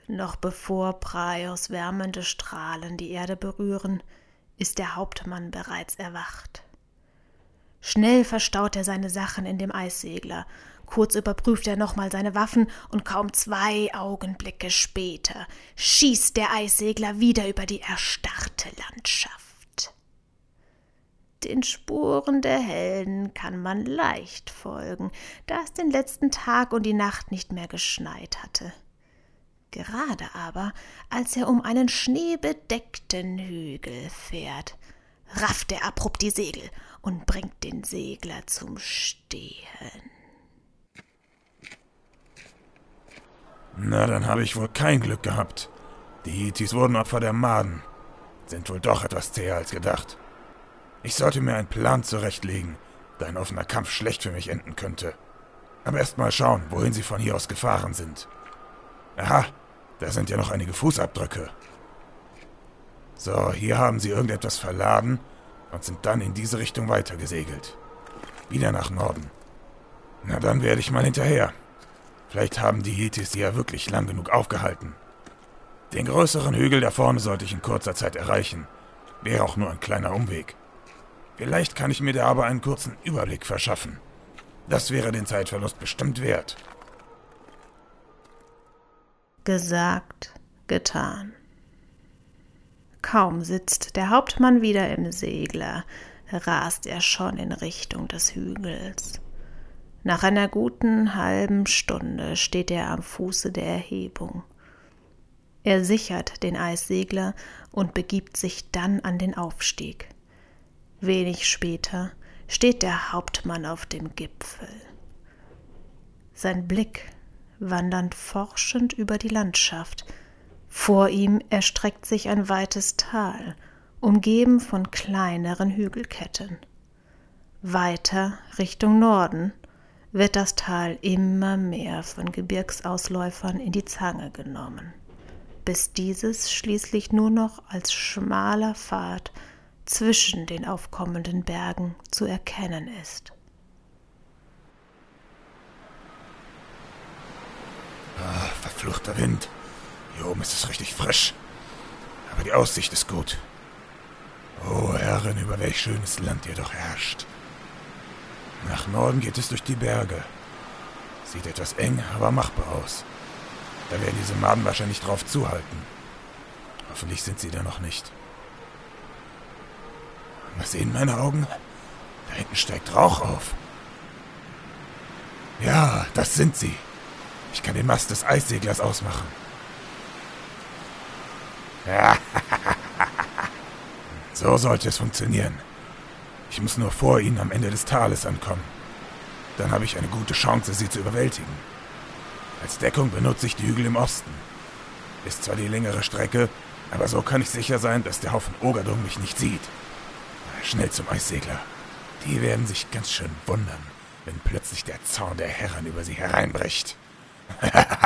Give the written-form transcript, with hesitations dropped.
Noch bevor Praios wärmende Strahlen die Erde berühren, ist der Hauptmann bereits erwacht. Schnell verstaut er seine Sachen in dem Eissegler. Kurz überprüft er nochmal seine Waffen und kaum 2 Augenblicke später schießt der Eissegler wieder über die erstarrte Landschaft. Den Spuren der Helden kann man leicht folgen, da es den letzten Tag und die Nacht nicht mehr geschneit hatte. Gerade aber, als er um einen schneebedeckten Hügel fährt, rafft er abrupt die Segel und bringt den Segler zum Stehen. Na, dann habe ich wohl kein Glück gehabt. Die Yetis wurden Opfer der Maden. Sind wohl doch etwas zäher als gedacht. Ich sollte mir einen Plan zurechtlegen, da ein offener Kampf schlecht für mich enden könnte. Aber erst mal schauen, wohin sie von hier aus gefahren sind. Aha, da sind ja noch einige Fußabdrücke. So, hier haben sie irgendetwas verladen und sind dann in diese Richtung weitergesegelt. Wieder nach Norden. Na, dann werde ich mal hinterher. Vielleicht haben die Yetis sie ja wirklich lang genug aufgehalten. Den größeren Hügel da vorne sollte ich in kurzer Zeit erreichen. Wäre auch nur ein kleiner Umweg. Vielleicht kann ich mir da aber einen kurzen Überblick verschaffen. Das wäre den Zeitverlust bestimmt wert. Gesagt, getan. Kaum sitzt der Hauptmann wieder im Segler, rast er schon in Richtung des Hügels. Nach einer guten halben Stunde steht er am Fuße der Erhebung. Er sichert den Eissegler und begibt sich dann an den Aufstieg. Wenig später steht der Hauptmann auf dem Gipfel. Sein Blick wandert forschend über die Landschaft. Vor ihm erstreckt sich ein weites Tal, umgeben von kleineren Hügelketten. Weiter Richtung Norden wird das Tal immer mehr von Gebirgsausläufern in die Zange genommen, bis dieses schließlich nur noch als schmaler Pfad zwischen den aufkommenden Bergen zu erkennen ist. Verfluchter Wind. Hier oben ist es richtig frisch. Aber die Aussicht ist gut. Oh, Herrin, über welch schönes Land ihr doch herrscht. Nach Norden geht es durch die Berge. Sieht etwas eng, aber machbar aus. Da werden diese Maden wahrscheinlich drauf zuhalten. Hoffentlich sind sie da noch nicht. Was sehen meine Augen? Da hinten steigt Rauch auf. Ja, das sind sie. Ich kann den Mast des Eisseglers ausmachen. Ja, so sollte es funktionieren. Ich muss nur vor ihnen am Ende des Tales ankommen. Dann habe ich eine gute Chance, sie zu überwältigen. Als Deckung benutze ich die Hügel im Osten. Ist zwar die längere Strecke, aber so kann ich sicher sein, dass der Haufen Ogadung mich nicht sieht. Schnell zum Eissegler. Die werden sich ganz schön wundern, wenn plötzlich der Zorn der Herren über sie hereinbricht.